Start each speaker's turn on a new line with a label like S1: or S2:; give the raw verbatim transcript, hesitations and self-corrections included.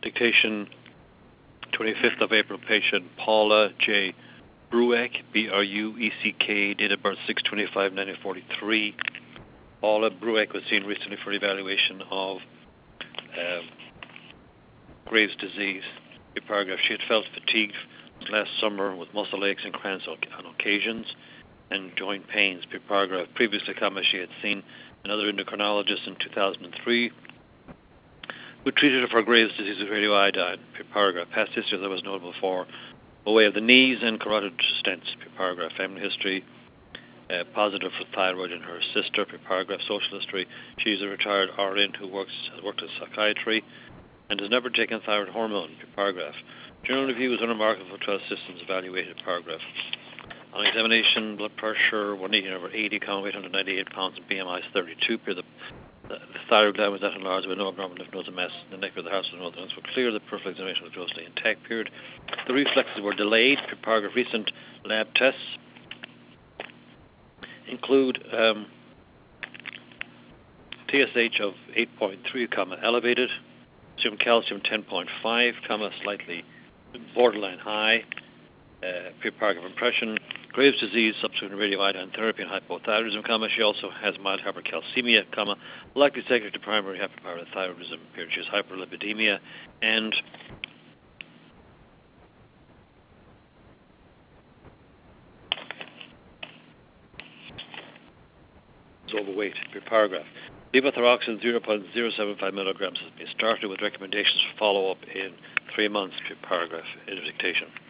S1: Dictation, twenty-fifth of April, patient Paula J. Brueck, B R U E C K, date of birth six twenty-five nineteen forty-three. Paula Brueck was seen recently for evaluation of um, Graves' disease. A paragraph, she had felt fatigued last summer with muscle aches and cramps on occasions and joint pains. Per paragraph, previously, comma, she had seen another endocrinologist in two thousand three who treated her for Graves' disease with radioiodine. Per paragraph, past history that was notable for away of the knees and carotid stents. Per paragraph, family history, uh, positive for thyroid in her sister. Per paragraph, social history, she is a retired R N who works has worked in psychiatry and has never taken thyroid hormone. Per paragraph, general review is unremarkable for twelve systems evaluated. Paragraph, on examination, blood pressure one eighty over eighty, count weight one hundred ninety-eight pounds, and B M I is thirty-two. Per the, the, the thyroid gland was that enlarged with no abnormal lymph nodes and mass in the neck of the house with no other were clear. The peripheral examination was grossly intact. Period. The reflexes were delayed. Per paragraph, recent lab tests include um, T S H of eight point three, comma, elevated, serum calcium ten point five, comma, slightly borderline high. Uh, per paragraph, impression, Graves' disease, subsequent radioiodine therapy and hypothyroidism, comma, she also has mild hypercalcemia, comma, likely secondary to primary hyperparathyroidism. Period. She has hyperlipidemia and is overweight. Per paragraph, levothyroxine zero point zero seven five milligrams has been started with recommendations for follow-up in three months. Per paragraph, in dictation.